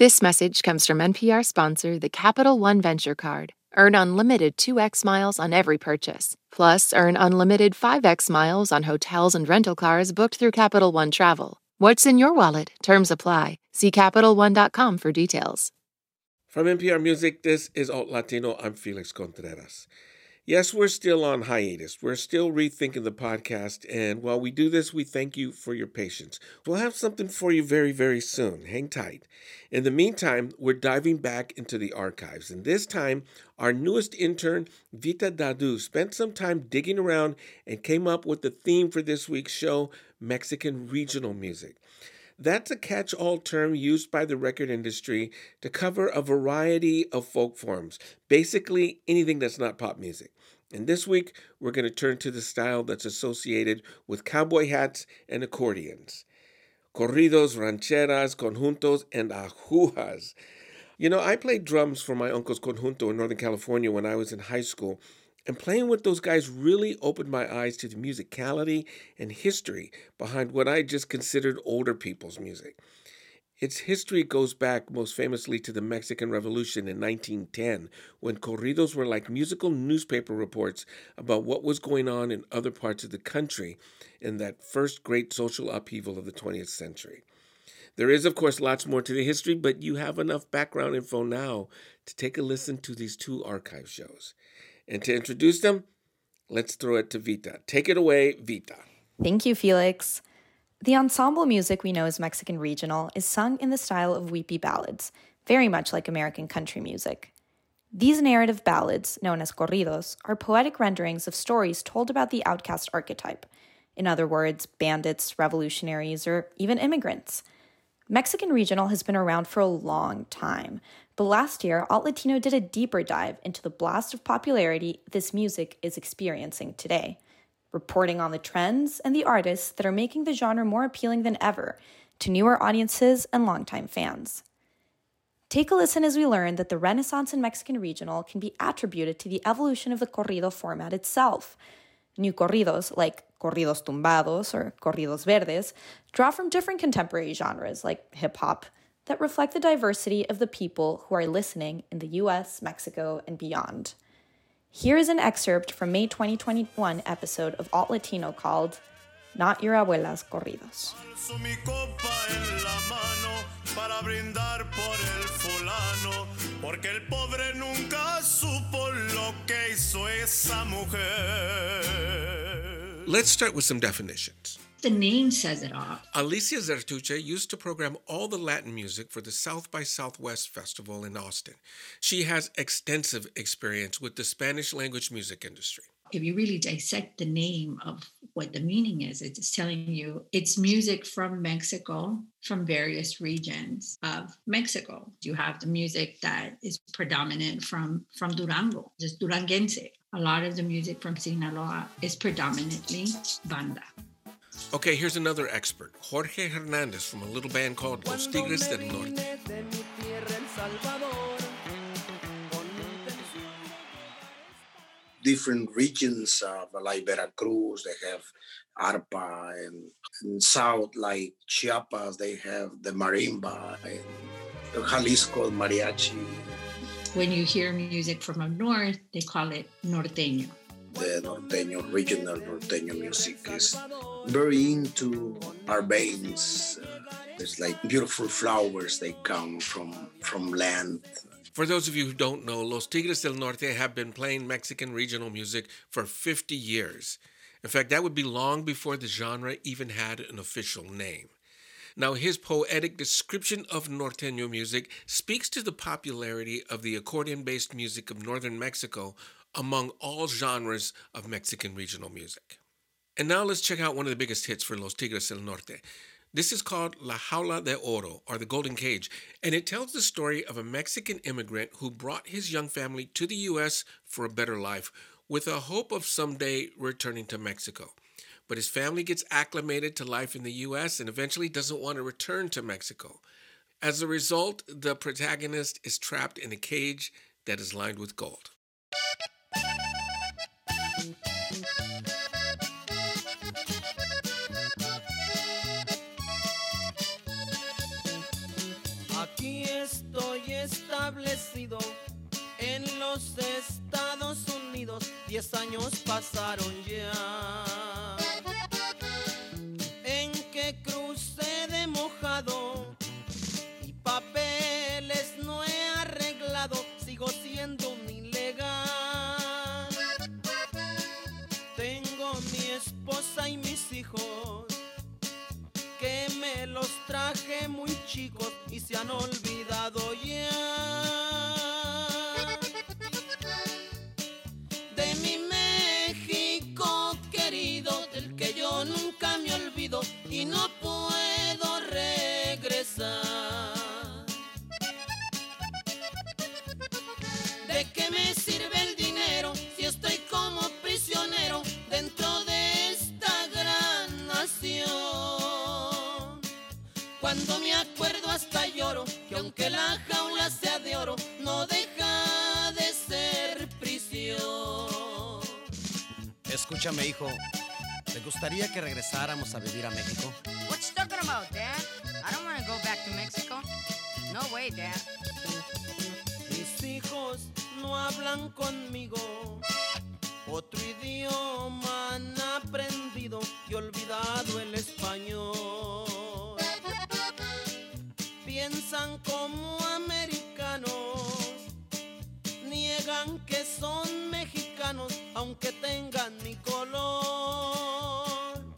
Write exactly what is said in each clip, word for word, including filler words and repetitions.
This message comes from N P R sponsor, the Capital One Venture Card. Earn unlimited two x miles on every purchase. Plus, earn unlimited five x miles on hotels and rental cars booked through Capital One Travel. What's in your wallet? Terms apply. See Capital One dot com for details. From N P R Music, this is Alt Latino. I'm Felix Contreras. Yes, we're still on hiatus. We're still rethinking the podcast, and while we do this, we thank you for your patience. We'll have something for you very, very soon. Hang tight. In the meantime, we're diving back into the archives, and this time, our newest intern, Vita Dadu, spent some time digging around and came up with the theme for this week's show, Mexican regional music. That's a catch-all term used by the record industry to cover a variety of folk forms, basically anything that's not pop music. And this week, we're going to turn to the style that's associated with cowboy hats and accordions. Corridos, rancheras, conjuntos, and ajujas. You know, I played drums for my uncle's conjunto in Northern California when I was in high school, and playing with those guys really opened my eyes to the musicality and history behind what I just considered older people's music. Its history goes back most famously to the Mexican Revolution in nineteen ten, when corridos were like musical newspaper reports about what was going on in other parts of the country in that first great social upheaval of the twentieth century. There is, of course, lots more to the history, but you have enough background info now to take a listen to these two archive shows. And to introduce them, let's throw it to Vita. Take it away, Vita. Thank you, Felix. The ensemble music we know as Mexican regional is sung in the style of weepy ballads, very much like American country music. These narrative ballads, known as corridos, are poetic renderings of stories told about the outcast archetype. In other words, bandits, revolutionaries, or even immigrants. Mexican regional has been around for a long time, but last year, Alt Latino did a deeper dive into the blast of popularity this music is experiencing today, reporting on the trends and the artists that are making the genre more appealing than ever to newer audiences and longtime fans. Take a listen as we learn that the Renaissance in Mexican regional can be attributed to the evolution of the corrido format itself. New corridos, like corridos tumbados or corridos verdes, draw from different contemporary genres like hip-hop that reflect the diversity of the people who are listening in the U S, Mexico, and beyond. Here is an excerpt from May twenty twenty-one episode of Alt Latino called Not Your Abuela's Corridos. Let's start with some definitions. The name says it all. Alicia Zertuche used to program all the Latin music for the South by Southwest Festival in Austin. She has extensive experience with the Spanish language music industry. If you really dissect the name of what the meaning is, it's telling you it's music from Mexico, from various regions of Mexico. You have the music that is predominant from, from Durango, just Duranguense. A lot of the music from Sinaloa is predominantly banda. Okay, here's another expert, Jorge Hernandez from a little band called Los Tigres del Norte. Different regions of like Veracruz, they have arpa, and in south like Chiapas, they have the marimba, and Jalisco mariachi. When you hear music from the north, they call it norteño. The norteño, regional norteño music is very into our veins. Uh, it's like beautiful flowers, they come from, from land. For those of you who don't know, Los Tigres del Norte have been playing Mexican regional music for fifty years. In fact, that would be long before the genre even had an official name. Now, his poetic description of norteño music speaks to the popularity of the accordion-based music of northern Mexico among all genres of Mexican regional music. And now let's check out one of the biggest hits for Los Tigres del Norte. This is called La Jaula de Oro, or The Golden Cage, and it tells the story of a Mexican immigrant who brought his young family to the U S for a better life, with a hope of someday returning to Mexico. But his family gets acclimated to life in the U S and eventually doesn't want to return to Mexico. As a result, the protagonist is trapped in a cage that is lined with gold. Aquí y estoy establecido en los Estados Unidos. Diez años pasaron ya en que crucé de mojado y papeles no he arreglado. Sigo siendo un ilegal. Tengo mi esposa y mis hijos que me los traje muy chicos y se han olvidado ya de mi México querido, del que yo nunca me olvido y no puedo regresar. ¿De qué me sirve el dinero si estoy como prisionero dentro de esta gran nación? Cuando me acuerdo hasta lloro que aunque la jaula sea de oro, no deja de ser prisión. Escúchame, hijo. ¿Te gustaría que regresáramos a vivir a México? What you talking about, Dad? I don't want to go back to Mexico. No way, Dad. Mis hijos no hablan conmigo. Otro idioma han aprendido y olvidado el español. Piensan como americanos, niegan que son mexicanos aunque tengan mi color.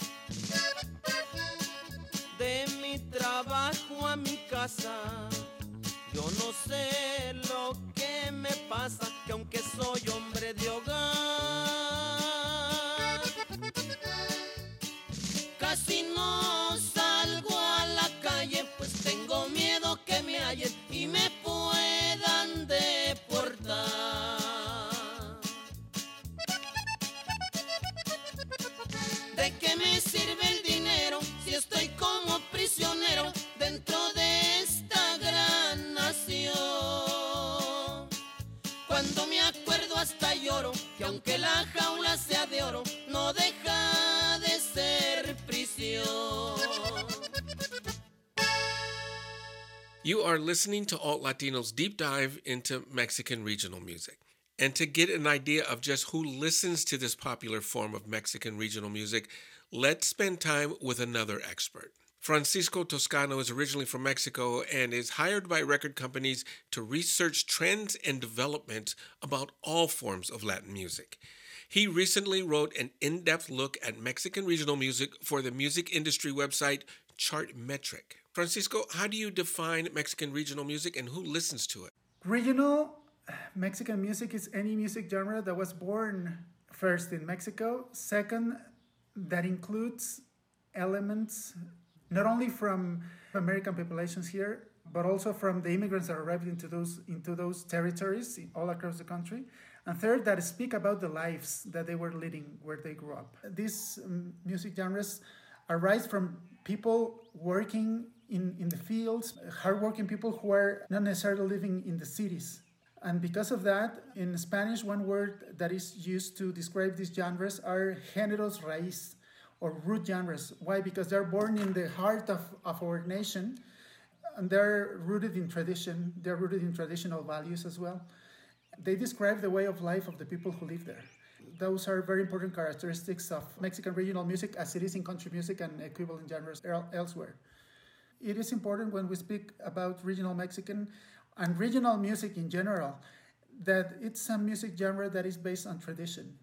De mi trabajo a mi casa, yo no sé lo que me pasa, que aunque soy hombre de hogar, casi no salgo a la calle, pues tengo miedo que me hallen y me puedan deportar. ¿De qué me sirve el dinero si estoy como prisionero dentro de esta gran nación? Cuando me acuerdo hasta lloro que aunque la jaula sea de oro, no deja de ser prisión. You are listening to Alt Latino's deep dive into Mexican regional music. And to get an idea of just who listens to this popular form of Mexican regional music, let's spend time with another expert. Francisco Toscano is originally from Mexico and is hired by record companies to research trends and developments about all forms of Latin music. He recently wrote an in-depth look at Mexican regional music for the music industry website Chartmetric. Francisco, how do you define Mexican regional music and who listens to it? Regional Mexican music is any music genre that was born first in Mexico. Second, that includes elements not only from American populations here, but also from the immigrants that arrived into those into those territories all across the country. And third, that speak about the lives that they were leading where they grew up. These um, music genres arise from people working in, in the fields, hardworking people who are not necessarily living in the cities. And because of that, in Spanish, one word that is used to describe these genres are géneros raíz, or root genres. Why? Because they're born in the heart of, of our nation, and they're rooted in tradition. They're rooted in traditional values as well. They describe the way of life of the people who live there. Those are very important characteristics of Mexican regional music as it is in country music and equivalent genres elsewhere. It is important when we speak about regional Mexican and regional music in general that it's a music genre that is based on tradition.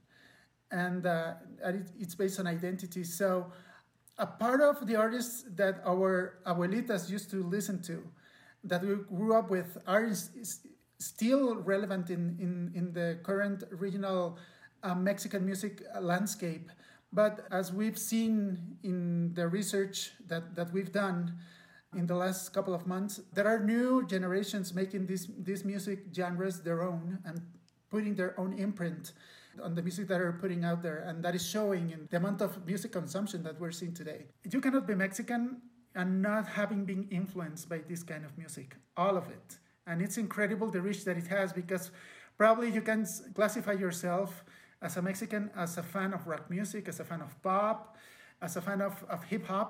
And uh, it's based on identity. So a part of the artists that our abuelitas used to listen to, that we grew up with, are is still relevant in, in, in the current regional uh, Mexican music landscape. But as we've seen in the research that, that we've done in the last couple of months, there are new generations making these, these music genres their own and putting their own imprint on the music that are putting out there, and that is showing in the amount of music consumption that we're seeing today. You cannot be Mexican and not having been influenced by this kind of music, all of it. And it's incredible the reach that it has, because probably you can classify yourself as a Mexican, as a fan of rock music, as a fan of pop, as a fan of, of hip-hop,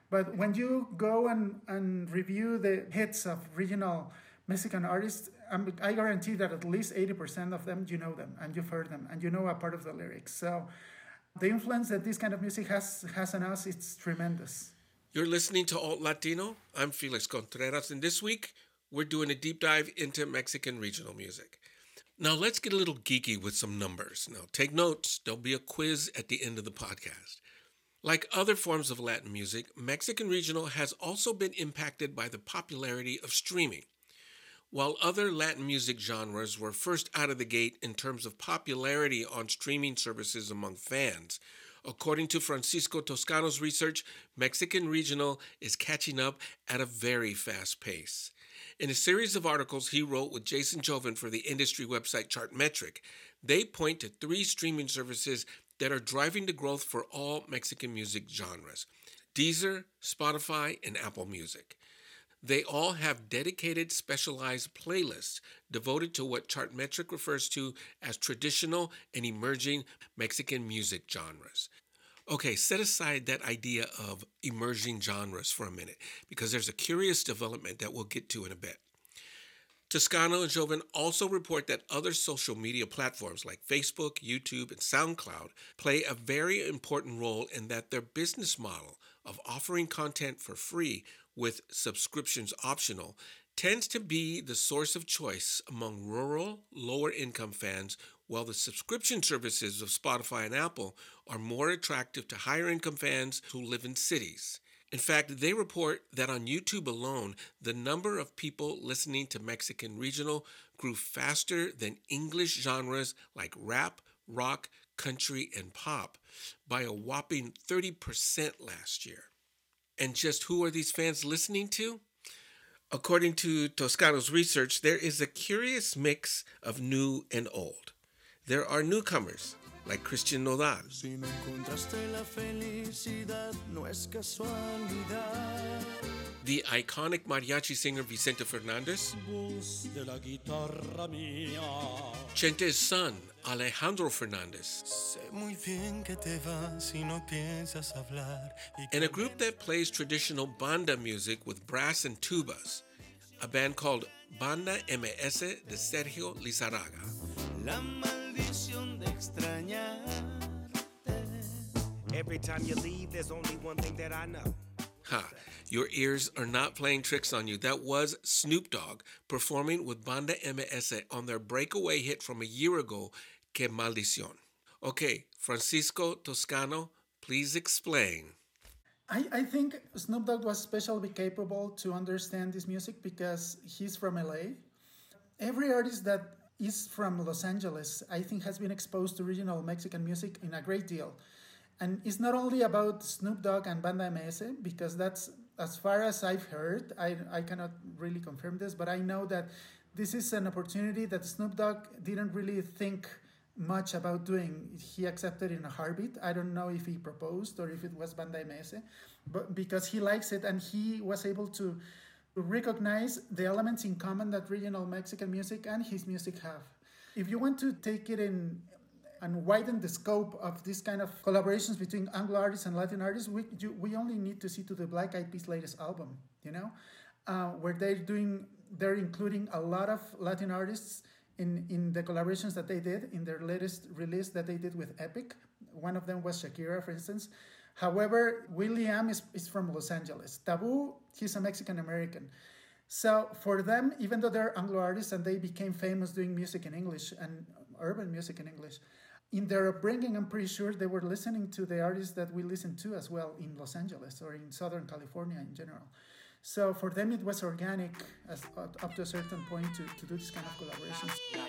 But when you go and, and review the hits of regional Mexican artists, um, I guarantee that at least eighty percent of them, you know them and you've heard them and you know a part of the lyrics. So the influence that this kind of music has, has on us, it's tremendous. You're listening to Alt Latino. I'm Felix Contreras, and this week we're doing a deep dive into Mexican regional music. Now let's get a little geeky with some numbers. Now take notes, there'll be a quiz at the end of the podcast. Like other forms of Latin music, Mexican regional has also been impacted by the popularity of streaming. While other Latin music genres were first out of the gate in terms of popularity on streaming services among fans, according to Francisco Toscano's research, Mexican regional is catching up at a very fast pace. In a series of articles he wrote with Jason Joven for the industry website Chartmetric, they point to three streaming services that are driving the growth for all Mexican music genres: Deezer, Spotify, and Apple Music. They all have dedicated specialized playlists devoted to what Chartmetric refers to as traditional and emerging Mexican music genres. Okay, set aside that idea of emerging genres for a minute, because there's a curious development that we'll get to in a bit. Toscano and Joven also report that other social media platforms like Facebook, YouTube, and SoundCloud play a very important role in that their business model of offering content for free with subscriptions optional tends to be the source of choice among rural, lower-income fans, while the subscription services of Spotify and Apple are more attractive to higher-income fans who live in cities. In fact, they report that on YouTube alone, the number of people listening to Mexican regional grew faster than English genres like rap, rock, country, and pop by a whopping thirty percent last year. And just who are these fans listening to? According to Toscano's research, there is a curious mix of new and old. There are newcomers, like Christian Nodal. Si no encontraste la felicidad, no es casualidad. The iconic mariachi singer Vicente Fernandez. Voz de la guitarra mía. Chente's son, Alejandro Fernandez. Sé muy bien que te vas si no piensas hablar. And a group that plays traditional banda music with brass and tubas. A band called Banda M S de Sergio Lizarraga. La maldición de extrañarte. Every time you leave, there's only one thing that I know. Ha, your ears are not playing tricks on you. That was Snoop Dogg performing with Banda M S on their breakaway hit from a year ago, Que Maldición. Okay, Francisco Toscano, please explain. I, I think Snoop Dogg was especially capable to understand this music because he's from L A. Every artist that is from Los Angeles, I think, has been exposed to regional Mexican music in a great deal. And it's not only about Snoop Dogg and Banda M S, because that's, as far as I've heard, I, I cannot really confirm this, but I know that this is an opportunity that Snoop Dogg didn't really think much about doing. He accepted in a heartbeat. I don't know if he proposed or if it was Banda M S, but because he likes it and he was able to recognize the elements in common that regional Mexican music and his music have. If you want to take it in and widen the scope of this kind of collaborations between Anglo artists and Latin artists, we you, we only need to see to the Black Eyed Peas' latest album, you know, uh, where they're doing, they're including a lot of Latin artists in, in the collaborations that they did in their latest release that they did with Epic. One of them was Shakira, for instance. However, Will.i.am is, is from Los Angeles. Taboo, he's a Mexican-American. So for them, even though they're Anglo artists and they became famous doing music in English and urban music in English, in their upbringing, I'm pretty sure they were listening to the artists that we listen to as well in Los Angeles or in Southern California in general. So for them, it was organic as, up to a certain point to, to do this kind of collaborations.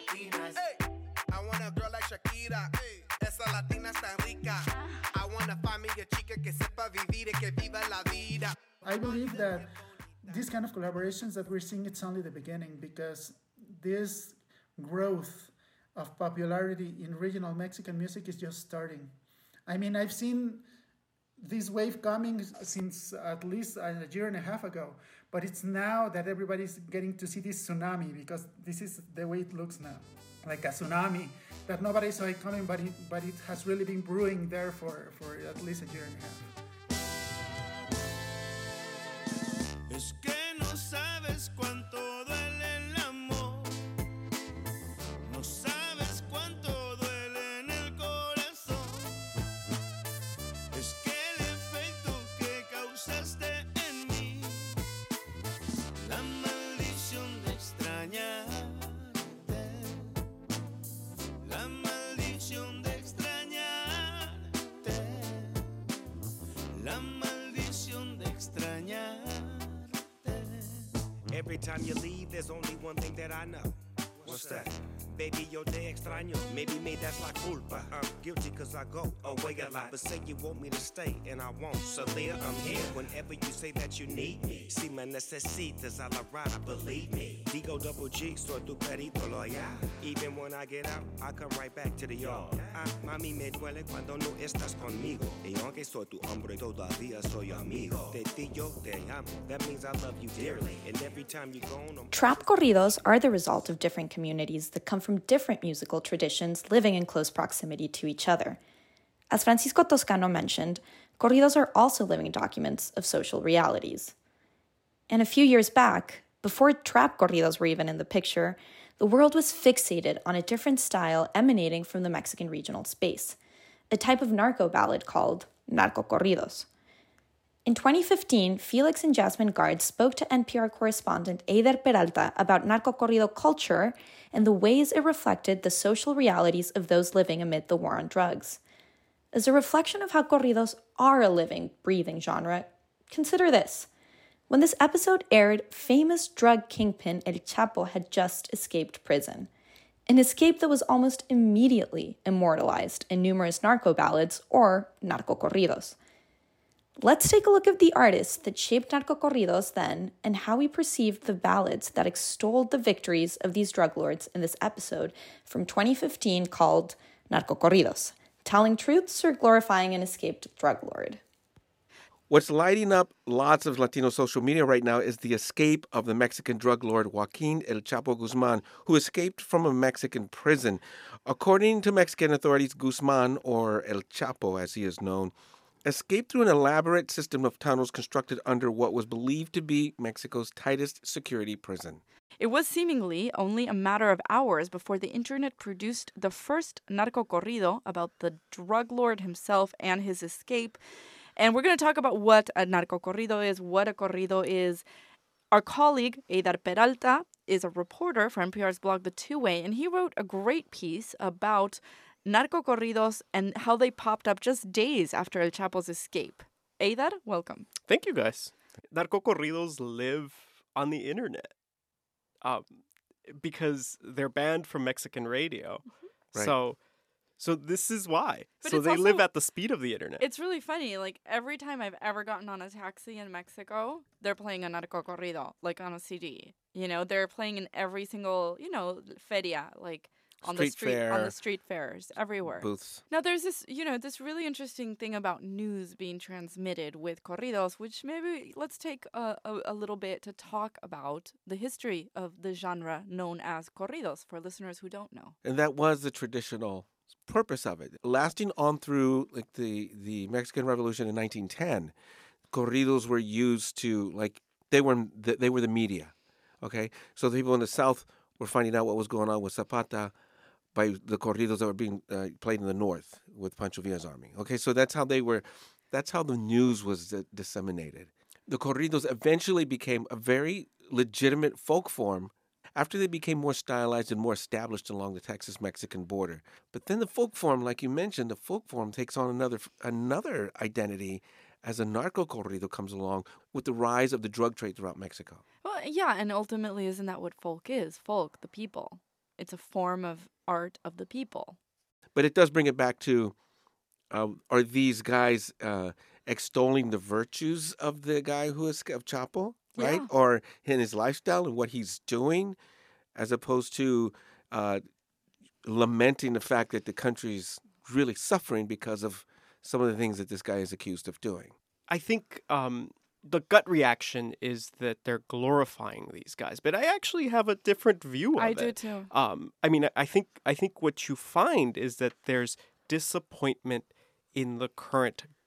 Hey, I want a girl like Shakira. Hey, esa latina está rica. I want to find me a chica que sepa vivir y que viva la vida. I believe that these kind of collaborations that we're seeing, it's only the beginning, because this growth of popularity in regional Mexican music is just starting. I mean, I've seen this wave coming since at least a year and a half ago, but it's now that everybody's getting to see this tsunami, because this is the way it looks now, like a tsunami that nobody saw it coming, but it, but it has really been brewing there for, for at least a year and a half. Es que no sabes cuánto duele el amor. No sabes cuánto duele en el corazón. Es que el efecto que causaste en mí, la maldición de extrañarte, la maldición de extrañarte, la maldición de extrañarte. Every time you leave, there's only one thing that I know. What's that? Baby, yo te extraño. Maybe me, that's la culpa. I'm guilty cause I go away a lot. But say you want me to stay, and I won't. So there, I'm here. Whenever you say that you need me. Si me necesitas a la rada, believe me. Digo double G, soy tu perito loyal. Even when I get out, I come right back to the yard. Ah, mami, me duele cuando no estás conmigo. Y aunque soy tu hombre, todavía soy amigo. Te digo, te amo. That means I love you dearly. And every time you go on... Trap corridos are the result of different communities that come from different musical traditions living in close proximity to each other. As Francisco Toscano mentioned, corridos are also living documents of social realities. And a few years back, before trap corridos were even in the picture, the world was fixated on a different style emanating from the Mexican regional space, a type of narco ballad called narco corridos. In twenty fifteen, Felix and Jasmine Guard spoke to N P R correspondent Eider Peralta about narco-corrido culture and the ways it reflected the social realities of those living amid the war on drugs. As a reflection of how corridos are a living, breathing genre, consider this. When this episode aired, famous drug kingpin El Chapo had just escaped prison, an escape that was almost immediately immortalized in numerous narco ballads or narco-corridos. Let's take a look at the artists that shaped narco-corridos then and how we perceived the ballads that extolled the victories of these drug lords in this episode from twenty fifteen called Narco-corridos, telling truths or glorifying an escaped drug lord. What's lighting up lots of Latino social media right now is the escape of the Mexican drug lord Joaquin El Chapo Guzman, who escaped from a Mexican prison. According to Mexican authorities, Guzman, or El Chapo as he is known, escaped through an elaborate system of tunnels constructed under what was believed to be Mexico's tightest security prison. It was seemingly only a matter of hours before the internet produced the first narco corrido about the drug lord himself and his escape. And we're going to talk about what a narco corrido is, what a corrido is. Our colleague, Eider Peralta, is a reporter for N P R's blog The Two-Way, and he wrote a great piece about narco-corridos and how they popped up just days after El Chapo's escape. Eider, welcome. Thank you, guys. Narco-corridos live on the internet um, because they're banned from Mexican radio. Mm-hmm. Right. So so this is why. But so they also, live at the speed of the internet. It's really funny. Like, every time I've ever gotten on a taxi in Mexico, they're playing a narco-corrido, like on a C D. You know, they're playing in every single, you know, feria, like... On street the street, fair, on the street fairs, everywhere. Booths. Now, there's this, you know, this really interesting thing about news being transmitted with corridos, which maybe let's take a, a, a little bit to talk about the history of the genre known as corridos for listeners who don't know. And that was the traditional purpose of it, lasting on through like the the Mexican Revolution in nineteen ten. Corridos were used to like they were the, they were the media. Okay, so the people in the South were finding out what was going on with Zapata by the corridos that were being uh, played in the North with Pancho Villa's army. Okay, so that's how they were, that's how the news was uh, disseminated. The corridos eventually became a very legitimate folk form after they became more stylized and more established along the Texas-Mexican border. But then the folk form, like you mentioned, the folk form takes on another another identity as a narco corrido comes along with the rise of the drug trade throughout Mexico. Well, yeah, and ultimately, isn't that what folk is? Folk, the people. It's a form of art of the people. But it does bring it back to, uh, are these guys uh, extolling the virtues of the guy who is of Chapo, right? Yeah. Or in his lifestyle and what he's doing, as opposed to uh, lamenting the fact that the country's really suffering because of some of the things that this guy is accused of doing. I think um, the gut reaction is that they're glorifying these guys, but I actually have a different view of I it. do too. Um, I mean, I think I think what you find is that there's disappointment in the current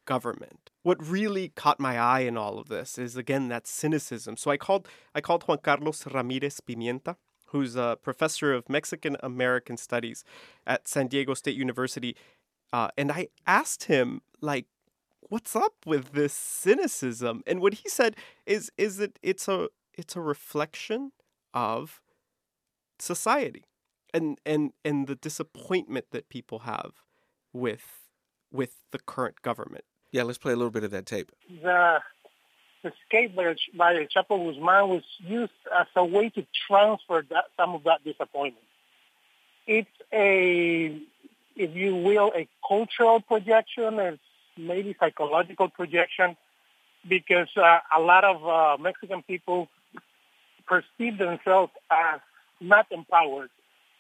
government. What really caught my eye in all of this is, again, that cynicism. So I called I called Juan Carlos Ramirez Pimienta, who's a professor of Mexican American Studies at San Diego State University, uh, and I asked him, like, what's up with this cynicism? And what he said is is that it's a it's a reflection of society and and and the disappointment that people have with with the current government. Yeah, let's play a little bit of that tape. The escape by, by El Chapo Guzman was used as a way to transfer that, some of that disappointment. It's a, if you will, a cultural projection, it's maybe psychological projection, because uh, a lot of uh, Mexican people perceive themselves as not empowered.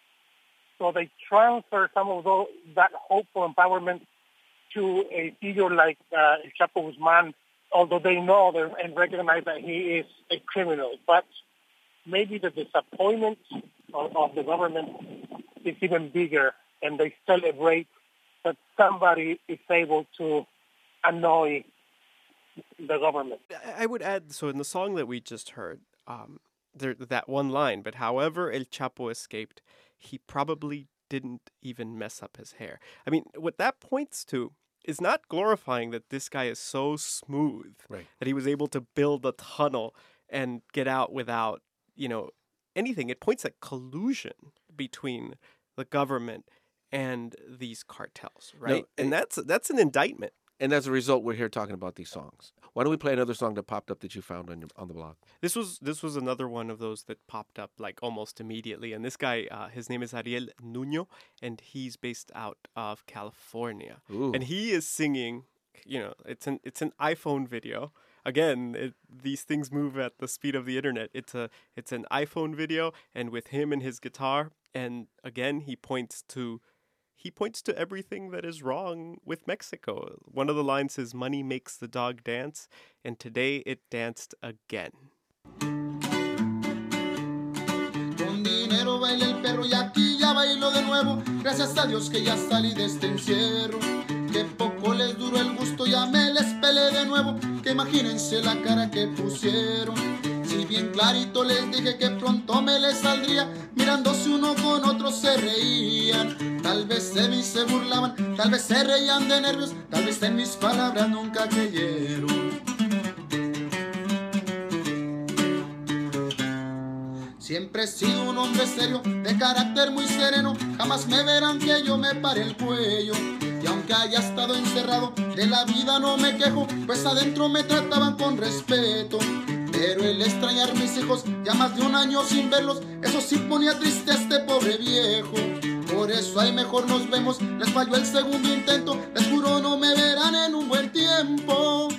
So they transfer some of those, that hope for empowerment to a figure like uh, El Chapo Guzman, although they know and recognize that he is a criminal. But maybe the disappointment of, of the government is even bigger, and they celebrate that somebody is able to annoy the government. I would add, so in the song that we just heard, um, there that one line, but however El Chapo escaped, he probably didn't even mess up his hair. I mean, what that points to is not glorifying that this guy is so smooth, right, that he was able to build a tunnel and get out without, you know, anything. It points at collusion between the government and these cartels, right? No, and that's that's an indictment. And as a result, we're here talking about these songs. Why don't we play another song that popped up that you found on your, on the blog? This was this was another one of those that popped up like almost immediately. And this guy, uh, his name is Ariel Nuño, and he's based out of California. Ooh. And he is singing. You know, it's an it's an iPhone video. Again, it, these things move at the speed of the internet. It's a it's an iPhone video, and with him and his guitar. And again, he points to. He points to everything that is wrong with Mexico. One of the lines is, "Money makes the dog dance," and today it danced again. Con dinero baila el perro y aquí ya bailo de nuevo. Gracias a Dios que ya salí de este encierro. Que poco les duró el gusto, ya me les pelé de nuevo. Que imagínense la cara que pusieron. Si bien clarito les dije que pronto me les saldría, mirándose uno con otro se reían. Tal vez de mí se burlaban, tal vez se reían de nervios, tal vez en mis palabras nunca creyeron. Siempre he sido un hombre serio, de carácter muy sereno, jamás me verán que yo me pare el cuello. Y aunque haya estado encerrado, de la vida no me quejo, pues adentro me trataban con respeto. Pero el extrañar mis hijos, ya más de un año sin verlos, eso sí ponía triste a este pobre viejo. Por eso ahí mejor nos vemos, les falló el segundo intento, les juro no me verán en un buen tiempo.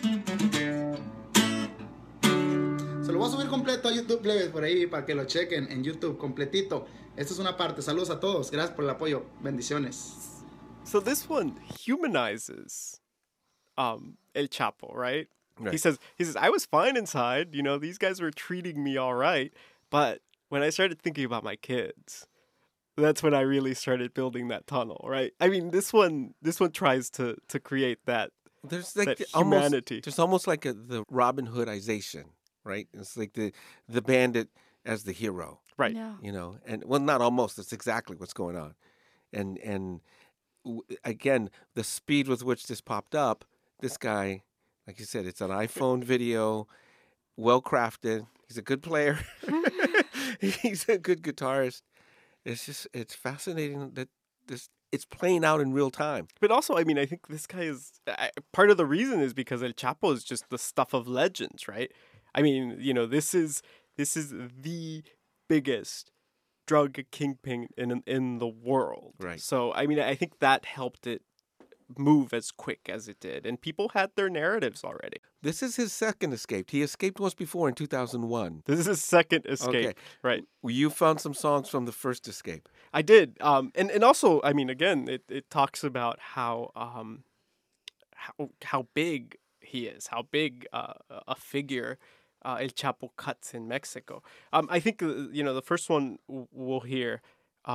Se lo voy a subir completo a YouTube, plebes, por ahí, para que lo chequen en YouTube, completito. Esta es una parte. Saludos a todos, gracias por el apoyo, bendiciones. So this one humanizes um, El Chapo, right? Right. He says, he says, I was fine inside. You know, these guys were treating me all right. But when I started thinking about my kids, that's when I really started building that tunnel, right? I mean, this one, this one tries to to create that, there's like that the, humanity. Almost, there's almost like a, the Robin Hoodization, right? It's like the the bandit as the hero, right? Yeah. You know, and well, not almost. That's exactly what's going on, and and again, the speed with which this popped up, this guy. Like you said, it's an iPhone video, well crafted. He's a good player. He's a good guitarist. It's just, it's fascinating that this, it's playing out in real time. But also, I mean, I think this guy is, I, part of the reason is because El Chapo is just the stuff of legends, right? I mean, you know, this is, this is the biggest drug kingpin in in the world. Right. So, I mean, I think that helped it move as quick as it did, and people had their narratives already. This is his second escape. He escaped once before in two thousand one. This is his second escape, okay. Right? You found some songs from the first escape. I did, um, and and also, I mean, again, it, it talks about how um, how how big he is, how big uh, a figure uh, El Chapo cuts in Mexico. Um, I think you know the first one we'll hear. Um,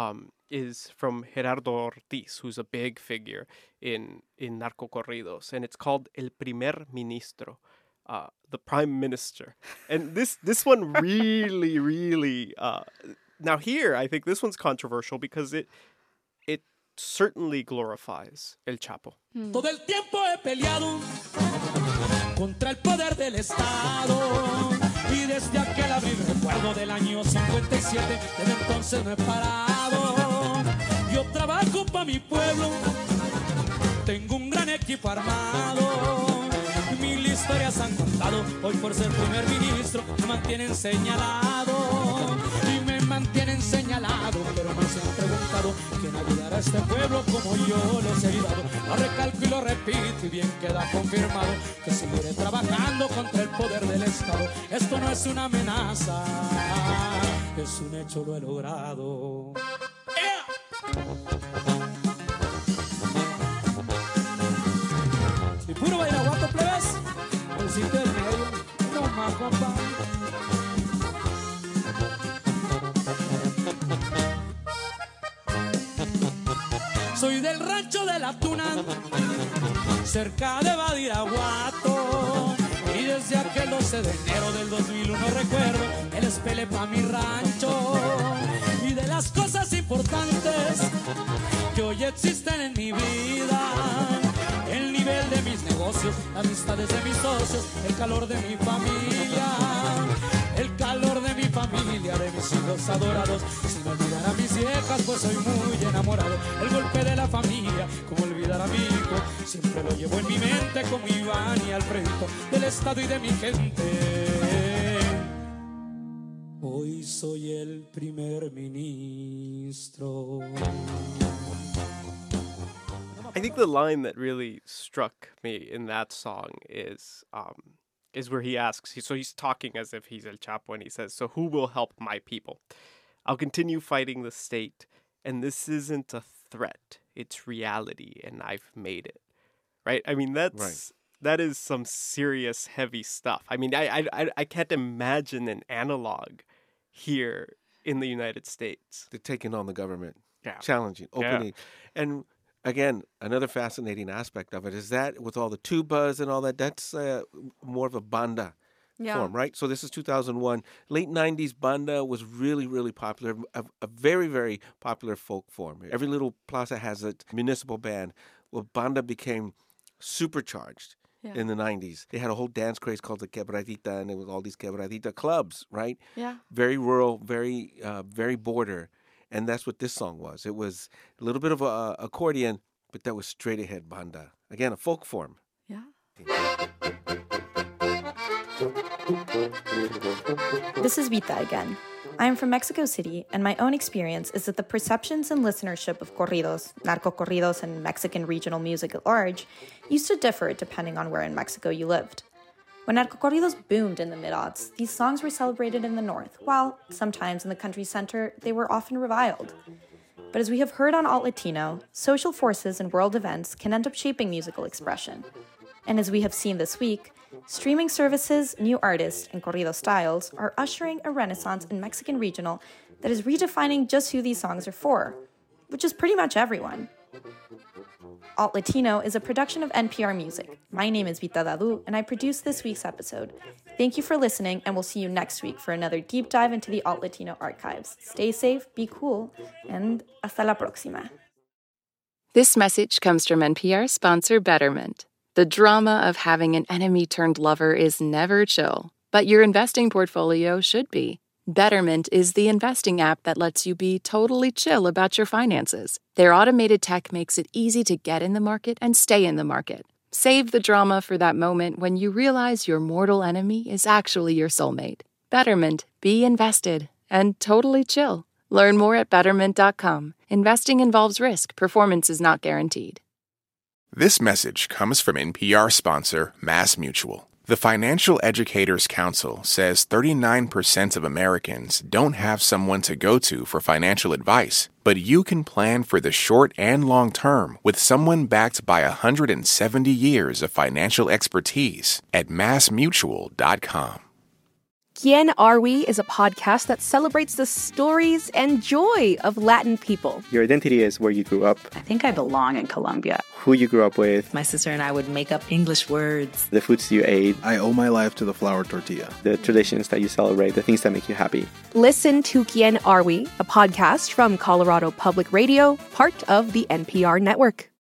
is from Gerardo Ortiz, who's a big figure in, in narcocorridos, and it's called El Primer Ministro, uh, the Prime Minister. And this this one really, really... Uh, now here, I think this one's controversial because it it certainly glorifies El Chapo. Hmm. Todo el tiempo he peleado contra el poder del Estado y desde aquel abril recuerdo del año cincuenta y siete, desde entonces no he parado. Yo trabajo para mi pueblo, tengo un gran equipo armado, mil historias han contado, hoy por ser primer ministro me mantienen señalado y me mantienen señalado, pero no se han preguntado quién ayudará a este pueblo como yo los he ayudado. Lo recalco y lo repito y bien queda confirmado que seguiré trabajando contra el poder del Estado. Esto no es una amenaza, es un hecho, lo he logrado. ¡Yeah! Y puro bairaguato, plebes, el sitio del medio, no más, compa. Soy del rancho de la Tuna, cerca de Badiraguato, y desde aquel doce de enero del dos mil uno recuerdo el espele pa' mi rancho, y de las cosas importantes que hoy existen en mi vida, el nivel de mis negocios, las amistades de mis socios, el calor de mi familia, el calor de mi familia, de mis hijos adorados, sin olvidar a mis viejas, pues soy muy enamorado. El golpe de la familia, como olvidar a mi hijo, siempre lo llevo en mi mente como Iván y Alfredito, del Estado y de mi gente. Hoy soy el primer ministro. I think the line that really struck me in that song is um, is where he asks, so he's talking as if he's El Chapo, and he says, so who will help my people? I'll continue fighting the state, and this isn't a threat, it's reality, and I've made it. Right? I mean, that's right. That is some serious, heavy stuff. I mean, I, I, I can't imagine an analog here in the United States. They're taking on the government, yeah. challenging, opening, yeah. and... Again, another fascinating aspect of it is that with all the tubas and all that, that's uh, more of a banda yeah. form, right? So this is two thousand one. Late nineties, banda was really, really popular, a, a very, very popular folk form. Every little plaza has a municipal band. Well, banda became supercharged yeah. in the nineties. They had a whole dance craze called the quebradita, and it was all these quebradita clubs, right? Yeah. Very rural, very, uh, very border. And that's what this song was. It was a little bit of a uh, accordion, but that was straight ahead banda. Again, a folk form. Yeah. This is Vita again. I am from Mexico City, and my own experience is that the perceptions and listenership of corridos, narco-corridos, and Mexican regional music at large used to differ depending on where in Mexico you lived. When narco-corridos boomed in the mid-aughts, these songs were celebrated in the north, while sometimes in the country's center, they were often reviled. But as we have heard on Alt Latino, social forces and world events can end up shaping musical expression. And as we have seen this week, streaming services, new artists, and corrido styles are ushering a renaissance in Mexican regional that is redefining just who these songs are for, which is pretty much everyone. Alt Latino is a production of N P R Music. My name is Vita Dadu, and I produced this week's episode. Thank you for listening, and we'll see you next week for another deep dive into the Alt Latino archives. Stay safe, be cool, and hasta la próxima. This message comes from N P R sponsor Betterment. The drama of having an enemy-turned-lover is never chill, but your investing portfolio should be. Betterment is the investing app that lets you be totally chill about your finances. Their automated tech makes it easy to get in the market and stay in the market. Save the drama for that moment when you realize your mortal enemy is actually your soulmate. Betterment. Be invested and totally chill. Learn more at betterment dot com. Investing involves risk. Performance is not guaranteed. This message comes from N P R sponsor MassMutual. The Financial Educators Council says thirty-nine percent of Americans don't have someone to go to for financial advice, but you can plan for the short and long term with someone backed by one hundred seventy years of financial expertise at mass mutual dot com. Quién Are We is a podcast that celebrates the stories and joy of Latin people. Your identity is where you grew up. I think I belong in Colombia. Who you grew up with. My sister and I would make up English words. The foods you ate. I owe my life to the flour tortilla. The traditions that you celebrate, the things that make you happy. Listen to Quién Are We, a podcast from Colorado Public Radio, part of the N P R network.